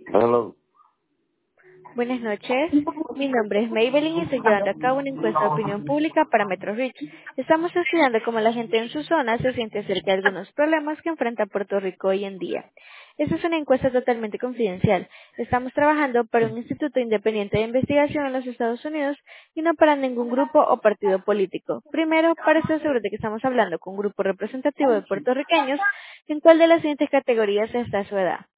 Hello. Buenas noches, mi nombre es Maybelline y estoy llevando a cabo una encuesta de opinión pública para Metro Rich. Estamos estudiando cómo la gente en su zona se siente acerca de algunos problemas que enfrenta Puerto Rico hoy en día. Esta es una encuesta totalmente confidencial. Estamos trabajando para un instituto independiente de investigación en los Estados Unidos y no para ningún grupo o partido político. Primero, para estar seguros de que estamos hablando con un grupo representativo de puertorriqueños, ¿en cuál de las siguientes categorías está su edad?